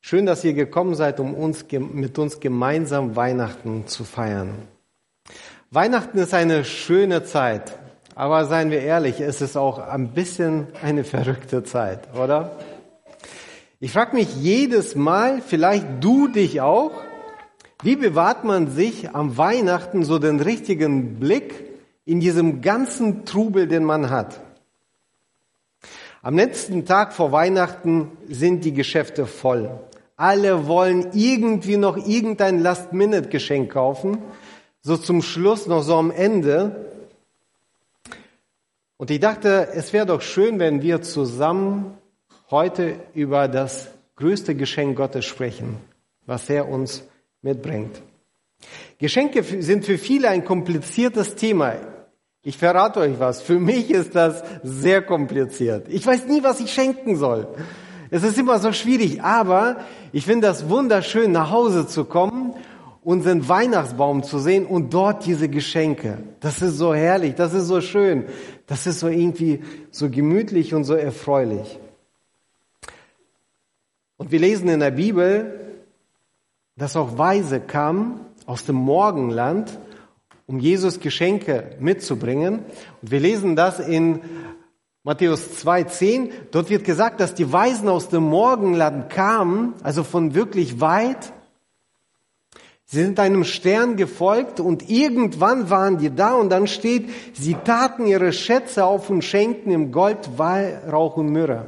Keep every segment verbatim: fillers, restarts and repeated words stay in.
Schön, dass ihr gekommen seid, um uns mit uns gemeinsam Weihnachten zu feiern. Weihnachten ist eine schöne Zeit, aber seien wir ehrlich, es ist auch ein bisschen eine verrückte Zeit, oder? Ich frage mich jedes Mal, vielleicht du dich auch, wie bewahrt man sich am Weihnachten so den richtigen Blick in diesem ganzen Trubel, den man hat? Am letzten Tag vor Weihnachten sind die Geschäfte voll. Alle wollen irgendwie noch irgendein Last-Minute-Geschenk kaufen, so zum Schluss noch so am Ende. Und ich dachte, es wäre doch schön, wenn wir zusammen heute über das größte Geschenk Gottes sprechen, was er uns mitbringt. Geschenke sind für viele ein kompliziertes Thema. Ich verrate euch was, für mich ist das sehr kompliziert. Ich weiß nie, was ich schenken soll. Es ist immer so schwierig, aber ich finde das wunderschön, nach Hause zu kommen, unseren Weihnachtsbaum zu sehen und dort diese Geschenke. Das ist so herrlich, das ist so schön, das ist so irgendwie so gemütlich und so erfreulich. Und wir lesen in der Bibel, dass auch Weise kamen aus dem Morgenland, um Jesus Geschenke mitzubringen. Und wir lesen das in Matthäus zwei zehn. Dort wird gesagt, dass die Weisen aus dem Morgenland kamen, also von wirklich weit. Sie sind einem Stern gefolgt und irgendwann waren die da und dann steht, sie taten ihre Schätze auf und schenkten ihm Gold, Weihrauch und Myrrhe.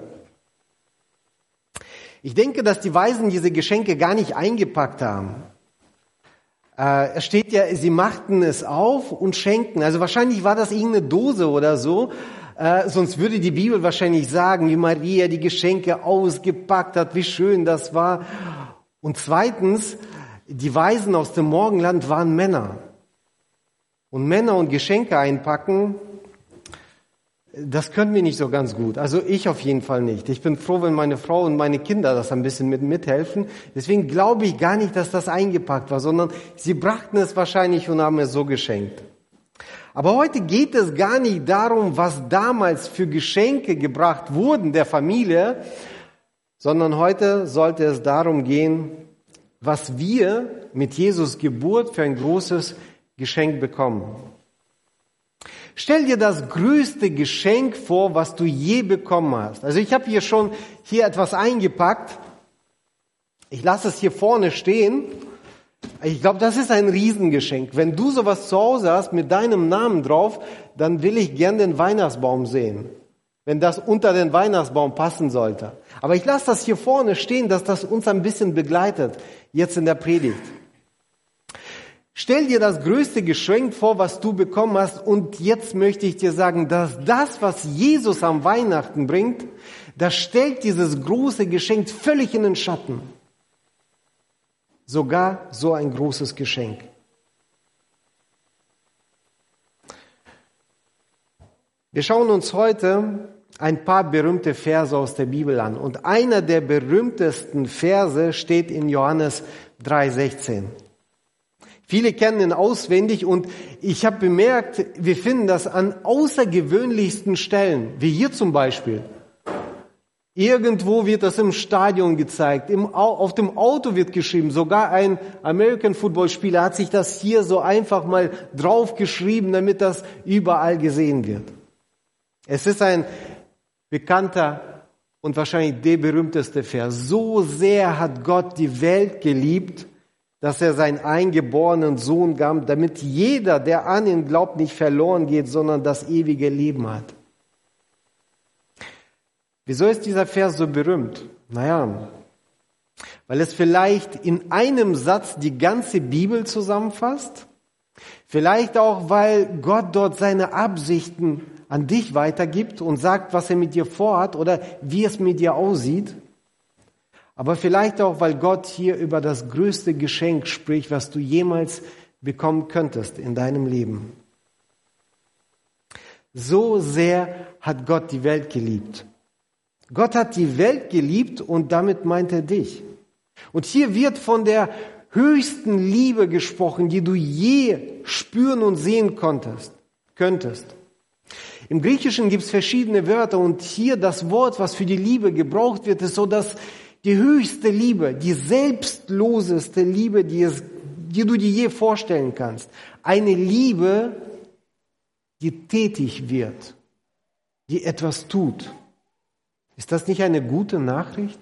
Ich denke, dass die Weisen diese Geschenke gar nicht eingepackt haben. Äh, es steht ja, sie machten es auf und schenkten. Also wahrscheinlich war das irgendeine Dose oder so. Äh, sonst würde die Bibel wahrscheinlich sagen, wie Maria die Geschenke ausgepackt hat, wie schön das war. Und zweitens, die Weisen aus dem Morgenland waren Männer. Und Männer und Geschenke einpacken, das können wir nicht so ganz gut. Also ich auf jeden Fall nicht. Ich bin froh, wenn meine Frau und meine Kinder das ein bisschen mit mithelfen. Deswegen glaube ich gar nicht, dass das eingepackt war, sondern sie brachten es wahrscheinlich und haben es so geschenkt. Aber heute geht es gar nicht darum, was damals für Geschenke gebracht wurden der Familie, sondern heute sollte es darum gehen, was wir mit Jesus Geburt für ein großes Geschenk bekommen. Stell dir das größte Geschenk vor, was du je bekommen hast. Also ich habe hier schon hier etwas eingepackt. Ich lasse es hier vorne stehen. Ich glaube, das ist ein Riesengeschenk. Wenn du sowas zu Hause hast mit deinem Namen drauf, dann will ich gern den Weihnachtsbaum sehen. Wenn das unter den Weihnachtsbaum passen sollte. Aber ich lasse das hier vorne stehen, dass das uns ein bisschen begleitet, jetzt in der Predigt. Stell dir das größte Geschenk vor, was du bekommen hast, und jetzt möchte ich dir sagen, dass das, was Jesus am Weihnachten bringt, das stellt dieses große Geschenk völlig in den Schatten. Sogar so ein großes Geschenk. Wir schauen uns heute ein paar berühmte Verse aus der Bibel an. Und einer der berühmtesten Verse steht in Johannes drei sechzehn. Viele kennen ihn auswendig und ich habe bemerkt, wir finden das an außergewöhnlichsten Stellen, wie hier zum Beispiel. Irgendwo wird das im Stadion gezeigt, im, auf dem Auto wird geschrieben, sogar ein American Football Spieler hat sich das hier so einfach mal draufgeschrieben, damit das überall gesehen wird. Es ist ein bekannter und wahrscheinlich der berühmteste Vers. So sehr hat Gott die Welt geliebt, dass er seinen eingeborenen Sohn gab, damit jeder, der an ihn glaubt, nicht verloren geht, sondern das ewige Leben hat. Wieso ist dieser Vers so berühmt? Naja, weil es vielleicht in einem Satz die ganze Bibel zusammenfasst. Vielleicht auch, weil Gott dort seine Absichten an dich weitergibt und sagt, was er mit dir vorhat oder wie es mit dir aussieht. Aber vielleicht auch, weil Gott hier über das größte Geschenk spricht, was du jemals bekommen könntest in deinem Leben. So sehr hat Gott die Welt geliebt. Gott hat die Welt geliebt und damit meint er dich. Und hier wird von der höchsten Liebe gesprochen, die du je spüren und sehen konntest, könntest. Im Griechischen gibt es verschiedene Wörter und hier das Wort, was für die Liebe gebraucht wird, ist so das die höchste Liebe, die selbstloseste Liebe, die, es, die du dir je vorstellen kannst. Eine Liebe, die tätig wird, die etwas tut. Ist das nicht eine gute Nachricht?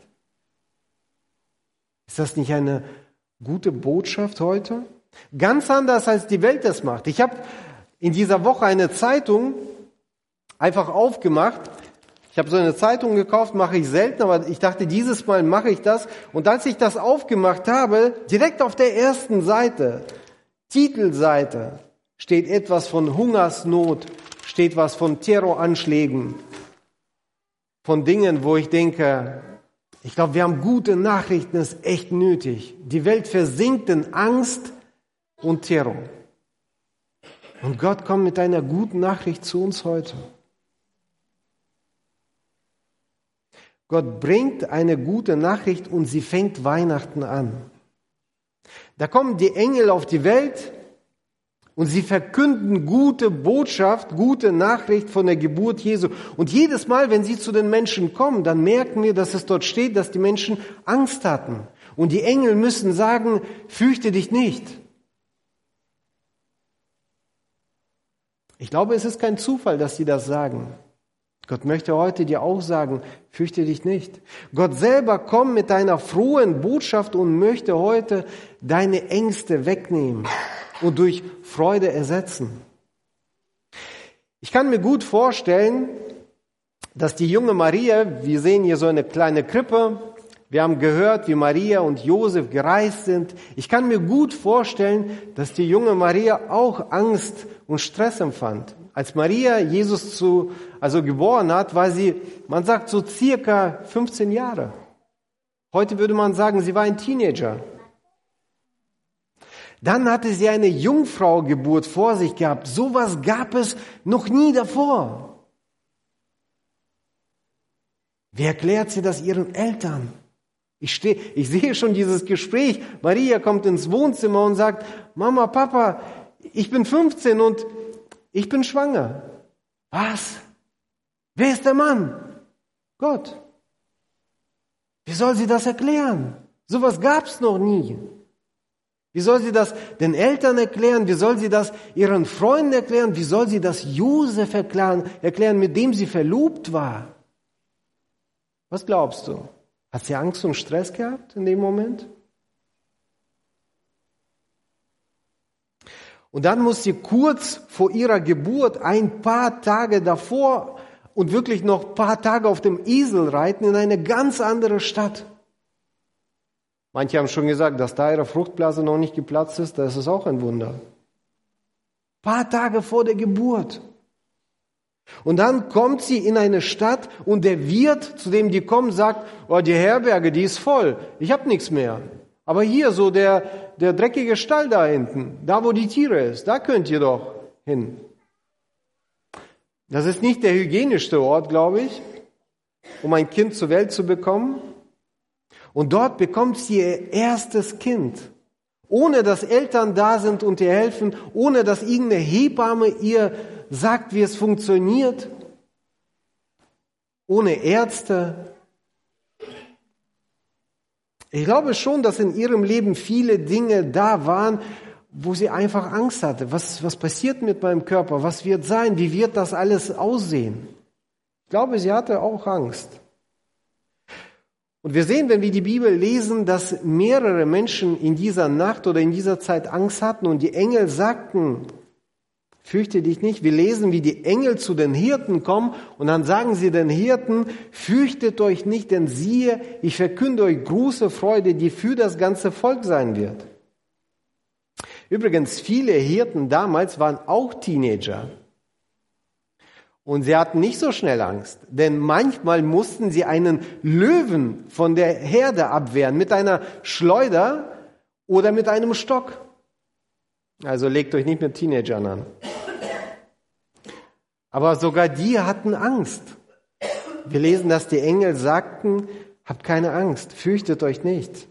Ist das nicht eine gute Botschaft heute? Ganz anders, als die Welt das macht. Ich habe in dieser Woche eine Zeitung einfach aufgemacht. Ich habe so eine Zeitung gekauft, mache ich selten, aber ich dachte, dieses Mal mache ich das. Und als ich das aufgemacht habe, direkt auf der ersten Seite, Titelseite, steht etwas von Hungersnot, steht was von Terroranschlägen, von Dingen, wo ich denke, ich glaube, wir haben gute Nachrichten, das ist echt nötig. Die Welt versinkt in Angst und Terror. Und Gott kommt mit einer guten Nachricht zu uns heute. Gott bringt eine gute Nachricht und sie fängt Weihnachten an. Da kommen die Engel auf die Welt und sie verkünden gute Botschaft, gute Nachricht von der Geburt Jesu. Und jedes Mal, wenn sie zu den Menschen kommen, dann merken wir, dass es dort steht, dass die Menschen Angst hatten. Und die Engel müssen sagen, fürchte dich nicht. Ich glaube, es ist kein Zufall, dass sie das sagen. Gott möchte heute dir auch sagen, fürchte dich nicht. Gott selber kommt mit einer frohen Botschaft und möchte heute deine Ängste wegnehmen und durch Freude ersetzen. Ich kann mir gut vorstellen, dass die junge Maria, wir sehen hier so eine kleine Krippe, wir haben gehört, wie Maria und Josef gereist sind. Ich kann mir gut vorstellen, dass die junge Maria auch Angst und Stress empfand. Als Maria Jesus zu, also geboren hat, war sie, man sagt so circa fünfzehn Jahre. Heute würde man sagen, sie war ein Teenager. Dann hatte sie eine Jungfraugeburt vor sich gehabt. Sowas gab es noch nie davor. Wie erklärt sie das ihren Eltern? Ich stehe, ich sehe schon dieses Gespräch. Maria kommt ins Wohnzimmer und sagt, Mama, Papa, ich bin fünfzehn und ich bin schwanger. Was? Wer ist der Mann? Gott. Wie soll sie das erklären? Sowas gab's noch nie. Wie soll sie das den Eltern erklären? Wie soll sie das ihren Freunden erklären? Wie soll sie das Josef erklären, erklären, mit dem sie verlobt war? Was glaubst du? Hat sie Angst und Stress gehabt in dem Moment? Und dann muss sie kurz vor ihrer Geburt ein paar Tage davor und wirklich noch ein paar Tage auf dem Esel reiten in eine ganz andere Stadt. Manche haben schon gesagt, dass da ihre Fruchtblase noch nicht geplatzt ist, das ist auch ein Wunder. Ein paar Tage vor der Geburt. Und dann kommt sie in eine Stadt und der Wirt, zu dem die kommen, sagt, oh, die Herberge, die ist voll, ich habe nichts mehr. Aber hier, so der, der dreckige Stall da hinten, da wo die Tiere ist, da könnt ihr doch hin. Das ist nicht der hygienischste Ort, glaube ich, um ein Kind zur Welt zu bekommen. Und dort bekommt sie ihr erstes Kind, ohne dass Eltern da sind und ihr helfen, ohne dass irgendeine Hebamme ihr sagt, wie es funktioniert, ohne Ärzte. Ich glaube schon, dass in ihrem Leben viele Dinge da waren, wo sie einfach Angst hatte. Was, was passiert mit meinem Körper? Was wird sein? Wie wird das alles aussehen? Ich glaube, sie hatte auch Angst. Und wir sehen, wenn wir die Bibel lesen, dass mehrere Menschen in dieser Nacht oder in dieser Zeit Angst hatten und die Engel sagten, fürchte dich nicht. Wir lesen, wie die Engel zu den Hirten kommen und dann sagen sie den Hirten, fürchtet euch nicht, denn siehe, ich verkünde euch große Freude, die für das ganze Volk sein wird. Übrigens, viele Hirten damals waren auch Teenager. Und sie hatten nicht so schnell Angst, denn manchmal mussten sie einen Löwen von der Herde abwehren mit einer Schleuder oder mit einem Stock. Also legt euch nicht mit Teenagern an. Aber sogar die hatten Angst. Wir lesen, dass die Engel sagten, habt keine Angst, fürchtet euch nicht.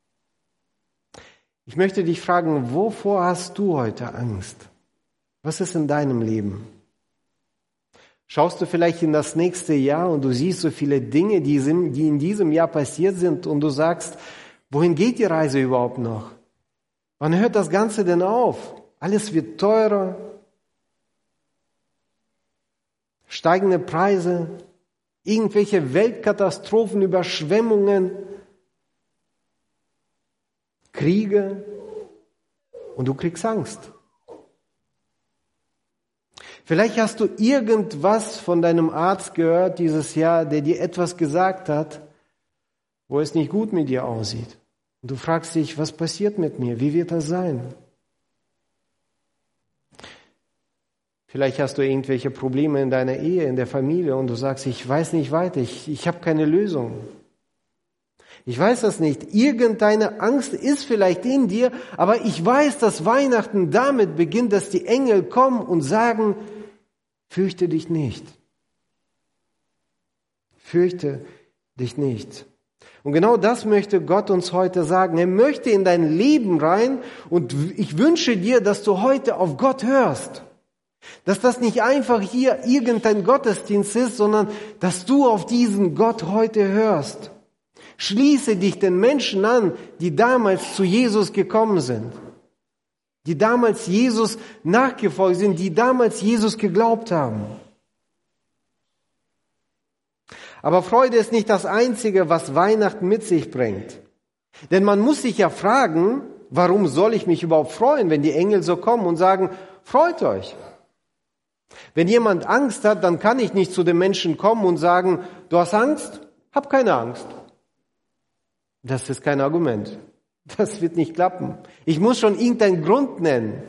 Ich möchte dich fragen, wovor hast du heute Angst? Was ist in deinem Leben? Schaust du vielleicht in das nächste Jahr und du siehst so viele Dinge, die in diesem Jahr passiert sind und du sagst, wohin geht die Reise überhaupt noch? Wann hört das Ganze denn auf? Alles wird teurer, steigende Preise, irgendwelche Weltkatastrophen, Überschwemmungen, Kriege und du kriegst Angst. Vielleicht hast du irgendwas von deinem Arzt gehört dieses Jahr, der dir etwas gesagt hat, wo es nicht gut mit dir aussieht. Und du fragst dich, was passiert mit mir? Wie wird das sein? Vielleicht hast du irgendwelche Probleme in deiner Ehe, in der Familie und du sagst, ich weiß nicht weiter, ich, ich habe keine Lösung. Ich weiß das nicht. Irgendeine Angst ist vielleicht in dir, aber ich weiß, dass Weihnachten damit beginnt, dass die Engel kommen und sagen, fürchte dich nicht. Fürchte dich nicht. Und genau das möchte Gott uns heute sagen. Er möchte in dein Leben rein und ich wünsche dir, dass du heute auf Gott hörst. Dass das nicht einfach hier irgendein Gottesdienst ist, sondern dass du auf diesen Gott heute hörst. Schließe dich den Menschen an, die damals zu Jesus gekommen sind, die damals Jesus nachgefolgt sind, die damals Jesus geglaubt haben. Aber Freude ist nicht das Einzige, was Weihnachten mit sich bringt. Denn man muss sich ja fragen, warum soll ich mich überhaupt freuen, wenn die Engel so kommen und sagen, freut euch. Wenn jemand Angst hat, dann kann ich nicht zu den Menschen kommen und sagen, du hast Angst? Hab keine Angst. Das ist kein Argument. Das wird nicht klappen. Ich muss schon irgendeinen Grund nennen.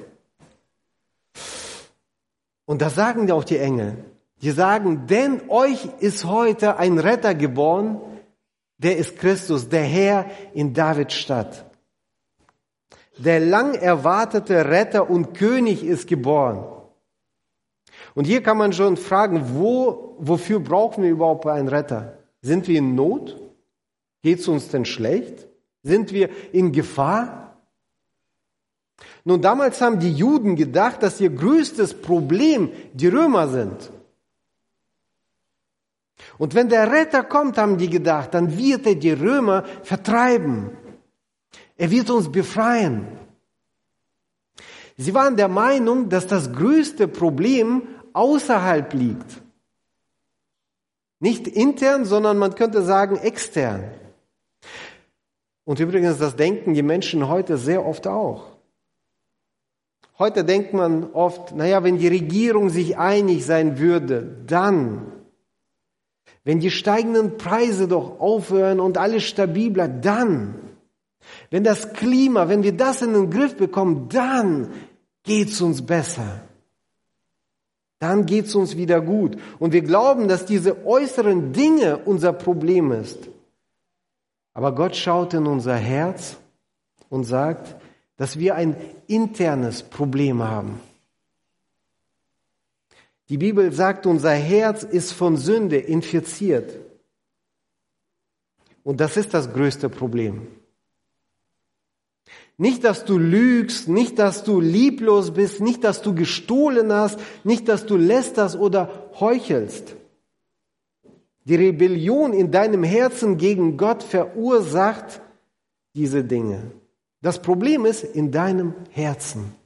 Und das sagen auch die Engel. Die sagen, denn euch ist heute ein Retter geboren, der ist Christus, der Herr in Davids Stadt. Der lang erwartete Retter und König ist geboren. Und hier kann man schon fragen, wo, wofür brauchen wir überhaupt einen Retter? Sind wir in Not? Geht es uns denn schlecht? Sind wir in Gefahr? Nun, damals haben die Juden gedacht, dass ihr größtes Problem die Römer sind. Und wenn der Retter kommt, haben die gedacht, dann wird er die Römer vertreiben. Er wird uns befreien. Sie waren der Meinung, dass das größte Problem außerhalb liegt. Nicht intern, sondern man könnte sagen extern. Und übrigens, das denken die Menschen heute sehr oft auch. Heute denkt man oft, naja, wenn die Regierung sich einig sein würde, dann, wenn die steigenden Preise doch aufhören und alles stabil bleibt, dann, wenn das Klima, wenn wir das in den Griff bekommen, dann geht's uns besser. Dann geht's uns wieder gut. Und wir glauben, dass diese äußeren Dinge unser Problem ist. Aber Gott schaut in unser Herz und sagt, dass wir ein internes Problem haben. Die Bibel sagt, unser Herz ist von Sünde infiziert. Und das ist das größte Problem. Nicht, dass du lügst, nicht, dass du lieblos bist, nicht, dass du gestohlen hast, nicht, dass du lästerst oder heuchelst. Die Rebellion in deinem Herzen gegen Gott verursacht diese Dinge. Das Problem ist in deinem Herzen.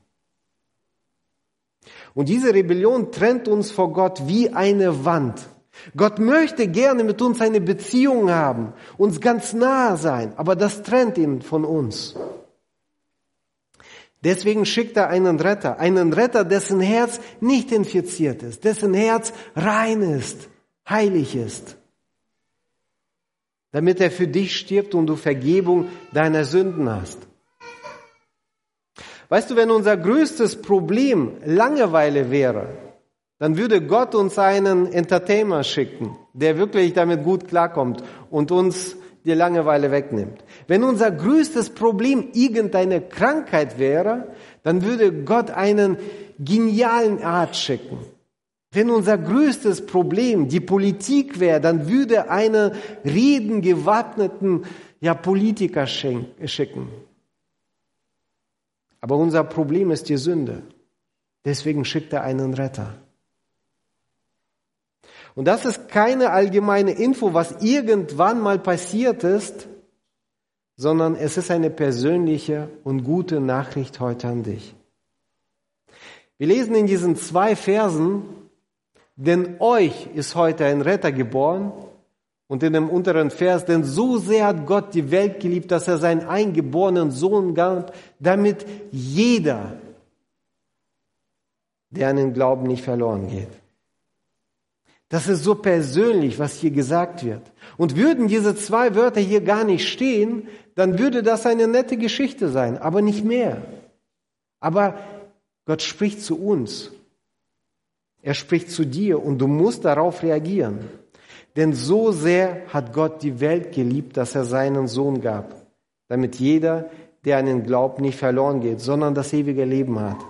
Und diese Rebellion trennt uns vor Gott wie eine Wand. Gott möchte gerne mit uns eine Beziehung haben, uns ganz nahe sein, aber das trennt ihn von uns. Deswegen schickt er einen Retter, einen Retter, dessen Herz nicht infiziert ist, dessen Herz rein ist, heilig ist, damit er für dich stirbt und du Vergebung deiner Sünden hast. Weißt du, wenn unser größtes Problem Langeweile wäre, dann würde Gott uns einen Entertainer schicken, der wirklich damit gut klarkommt und uns die Langeweile wegnimmt. Wenn unser größtes Problem irgendeine Krankheit wäre, dann würde Gott einen genialen Arzt schicken. Wenn unser größtes Problem die Politik wäre, dann würde einen redengewappneten ja, Politiker schicken. Aber unser Problem ist die Sünde. Deswegen schickt er einen Retter. Und das ist keine allgemeine Info, was irgendwann mal passiert ist, sondern es ist eine persönliche und gute Nachricht heute an dich. Wir lesen in diesen zwei Versen, denn euch ist heute ein Retter geboren, und in dem unteren Vers, denn so sehr hat Gott die Welt geliebt, dass er seinen eingeborenen Sohn gab, damit jeder, der an den Glauben nicht verloren geht. Das ist so persönlich, was hier gesagt wird. Und würden diese zwei Wörter hier gar nicht stehen, dann würde das eine nette Geschichte sein, aber nicht mehr. Aber Gott spricht zu uns. Er spricht zu dir und du musst darauf reagieren. Denn so sehr hat Gott die Welt geliebt, dass er seinen Sohn gab, damit jeder, der an den Glauben nicht verloren geht, sondern das ewige Leben hat.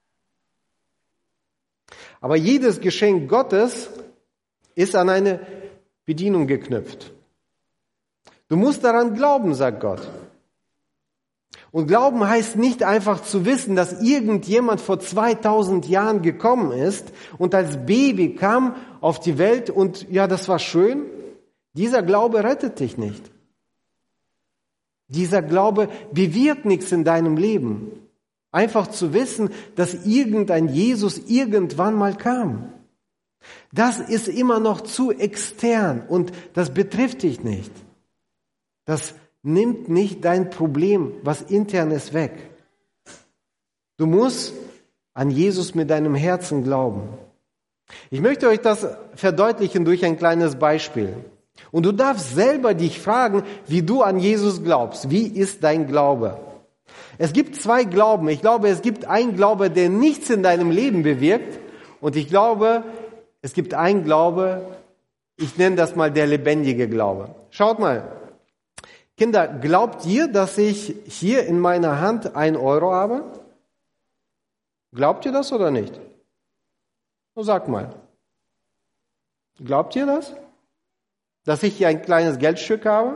Aber jedes Geschenk Gottes ist an eine Bedienung geknüpft. Du musst daran glauben, sagt Gott. Und Glauben heißt nicht einfach zu wissen, dass irgendjemand vor zweitausend Jahren gekommen ist und als Baby kam auf die Welt und ja, das war schön. Dieser Glaube rettet dich nicht. Dieser Glaube bewirkt nichts in deinem Leben. Einfach zu wissen, dass irgendein Jesus irgendwann mal kam. Das ist immer noch zu extern und das betrifft dich nicht. Das nimmt nicht dein Problem, was intern ist, weg. Du musst an Jesus mit deinem Herzen glauben. Ich möchte euch das verdeutlichen durch ein kleines Beispiel. Und du darfst selber dich fragen, wie du an Jesus glaubst. Wie ist dein Glaube? Es gibt zwei Glauben. Ich glaube, es gibt einen Glaube, der nichts in deinem Leben bewirkt. Und ich glaube, es gibt einen Glaube, ich nenne das mal der lebendige Glaube. Schaut mal. Kinder, glaubt ihr, dass ich hier in meiner Hand ein Euro habe? Glaubt ihr das oder nicht? So, sag mal. Glaubt ihr das? Dass ich hier ein kleines Geldstück habe?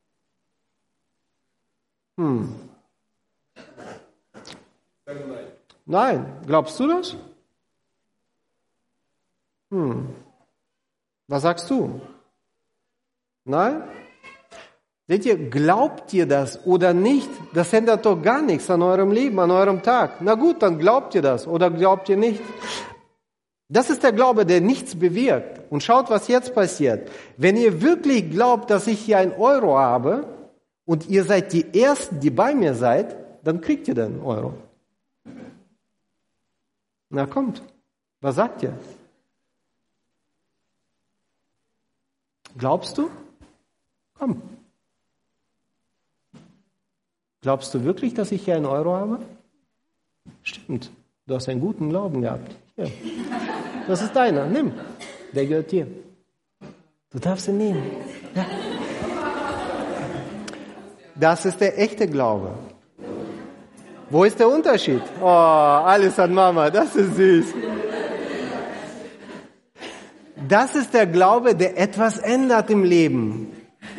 Hm. Nein. Glaubst du das? Hm. Was sagst du? Nein? Seht ihr, glaubt ihr das oder nicht? Das ändert doch gar nichts an eurem Leben, an eurem Tag. Na gut, dann glaubt ihr das oder glaubt ihr nicht? Das ist der Glaube, der nichts bewirkt. Und schaut, was jetzt passiert. Wenn ihr wirklich glaubt, dass ich hier ein Euro habe und ihr seid die Ersten, die bei mir seid, dann kriegt ihr den Euro. Na kommt, was sagt ihr? Glaubst du? Komm. Glaubst du wirklich, dass ich hier einen Euro habe? Stimmt. Du hast einen guten Glauben gehabt. Hier. Das ist deiner. Nimm. Der gehört dir. Du darfst ihn nehmen. Ja. Das ist der echte Glaube. Wo ist der Unterschied? Oh, alles an Mama. Das ist süß. Das ist der Glaube, der etwas ändert im Leben.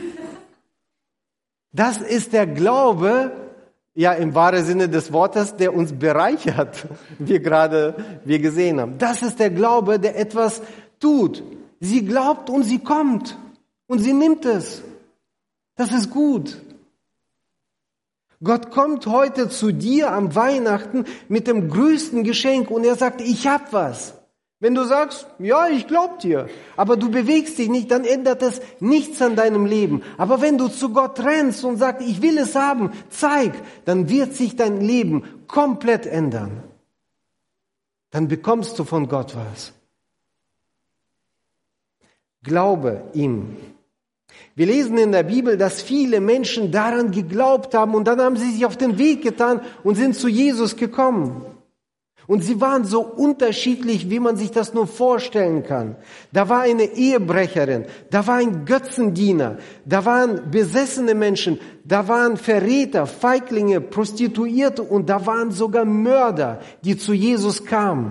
Das ist der Glaube, ja im wahren Sinne des Wortes, der uns bereichert, wie gerade wir gesehen haben. Das ist der Glaube, der etwas tut. Sie glaubt und sie kommt und sie nimmt es. Das ist gut. Gott kommt heute zu dir am Weihnachten mit dem größten Geschenk und er sagt, ich hab was. Wenn du sagst, ja, ich glaub dir, aber du bewegst dich nicht, dann ändert es nichts an deinem Leben. Aber wenn du zu Gott rennst und sagst, ich will es haben, zeig, dann wird sich dein Leben komplett ändern. Dann bekommst du von Gott was. Glaube ihm. Wir lesen in der Bibel, dass viele Menschen daran geglaubt haben und dann haben sie sich auf den Weg getan und sind zu Jesus gekommen. Und sie waren so unterschiedlich, wie man sich das nur vorstellen kann. Da war eine Ehebrecherin, da war ein Götzendiener, da waren besessene Menschen, da waren Verräter, Feiglinge, Prostituierte und da waren sogar Mörder, die zu Jesus kamen.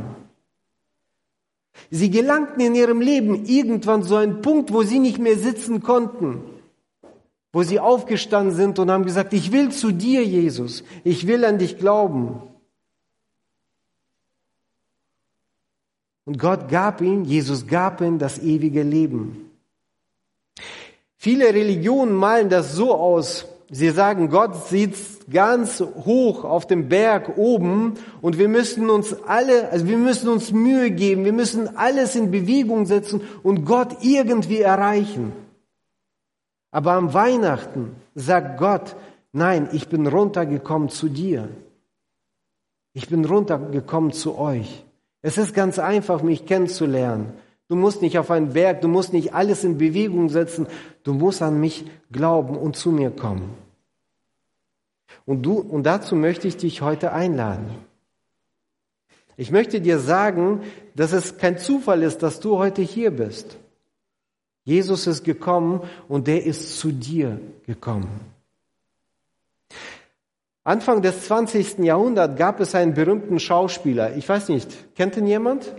Sie gelangten in ihrem Leben irgendwann so einen Punkt, wo sie nicht mehr sitzen konnten, wo sie aufgestanden sind und haben gesagt, ich will zu dir, Jesus, ich will an dich glauben. Und Gott gab ihm, Jesus gab ihm das ewige Leben. Viele Religionen malen das so aus. Sie sagen, Gott sitzt ganz hoch auf dem Berg oben und wir müssen uns alle, also wir müssen uns Mühe geben, wir müssen alles in Bewegung setzen und Gott irgendwie erreichen. Aber am Weihnachten sagt Gott, nein, ich bin runtergekommen zu dir. Ich bin runtergekommen zu euch. Es ist ganz einfach, mich kennenzulernen. Du musst nicht auf einen Berg, du musst nicht alles in Bewegung setzen. Du musst an mich glauben und zu mir kommen. Und du, und dazu möchte ich dich heute einladen. Ich möchte dir sagen, dass es kein Zufall ist, dass du heute hier bist. Jesus ist gekommen und der ist zu dir gekommen. Anfang des zwanzigsten Jahrhunderts gab es einen berühmten Schauspieler. Ich weiß nicht, kennt ihn jemand?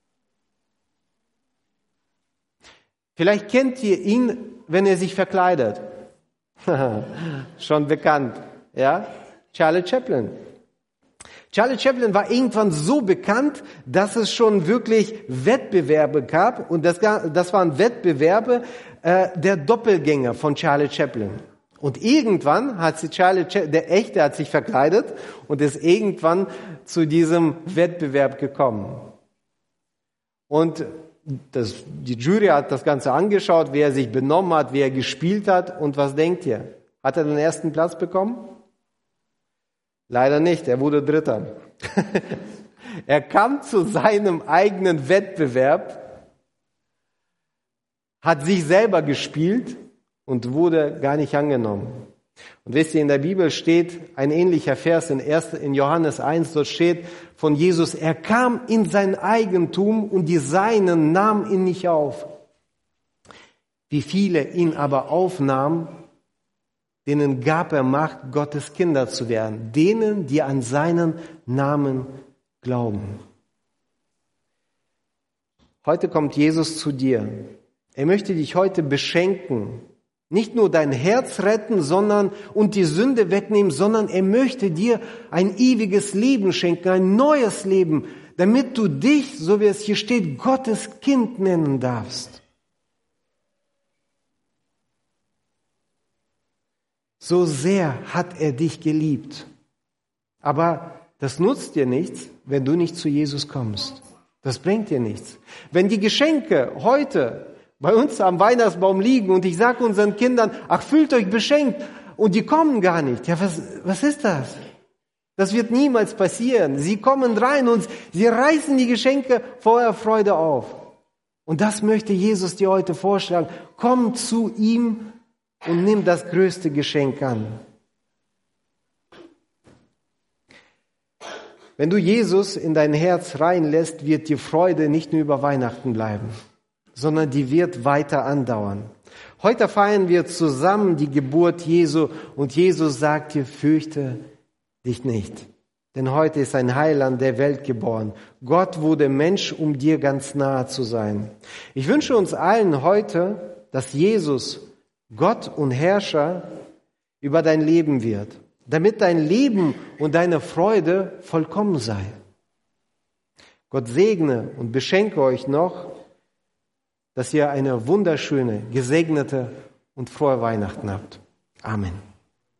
Vielleicht kennt ihr ihn, wenn er sich verkleidet. Schon bekannt, ja? Charlie Chaplin. Charlie Chaplin war irgendwann so bekannt, dass es schon wirklich Wettbewerbe gab. Und das, das waren Wettbewerbe äh, der Doppelgänger von Charlie Chaplin. Und irgendwann hat sich Charlie Chaplin, der Echte hat sich verkleidet und ist irgendwann zu diesem Wettbewerb gekommen. Und das, die Jury hat das Ganze angeschaut, wie er sich benommen hat, wie er gespielt hat. Und was denkt ihr? Hat er den ersten Platz bekommen? Leider nicht, er wurde Dritter. Er kam zu seinem eigenen Wettbewerb, hat sich selber gespielt und wurde gar nicht angenommen. Und wisst ihr, in der Bibel steht ein ähnlicher Vers in, ersten, in Johannes eins, dort steht von Jesus, er kam in sein Eigentum und die Seinen nahmen ihn nicht auf. Wie viele ihn aber aufnahmen, denen gab er Macht, Gottes Kinder zu werden, denen, die an seinen Namen glauben. Heute kommt Jesus zu dir. Er möchte dich heute beschenken. Nicht nur dein Herz retten, sondern und die Sünde wegnehmen, sondern er möchte dir ein ewiges Leben schenken, ein neues Leben, damit du dich, so wie es hier steht, Gottes Kind nennen darfst. So sehr hat er dich geliebt. Aber das nutzt dir nichts, wenn du nicht zu Jesus kommst. Das bringt dir nichts. Wenn die Geschenke heute bei uns am Weihnachtsbaum liegen und ich sage unseren Kindern, ach, fühlt euch beschenkt und die kommen gar nicht. Ja, was, was ist das? Das wird niemals passieren. Sie kommen rein und sie reißen die Geschenke voller Freude auf. Und das möchte Jesus dir heute vorschlagen. Komm zu ihm und nimm das größte Geschenk an. Wenn du Jesus in dein Herz reinlässt, wird die Freude nicht nur über Weihnachten bleiben, sondern die wird weiter andauern. Heute feiern wir zusammen die Geburt Jesu und Jesus sagt dir, fürchte dich nicht. Denn heute ist ein Heiland der Welt geboren. Gott wurde Mensch, um dir ganz nahe zu sein. Ich wünsche uns allen heute, dass Jesus Gott und Herrscher über dein Leben wird, damit dein Leben und deine Freude vollkommen sei. Gott segne und beschenke euch noch, dass ihr eine wunderschöne, gesegnete und frohe Weihnachten habt. Amen.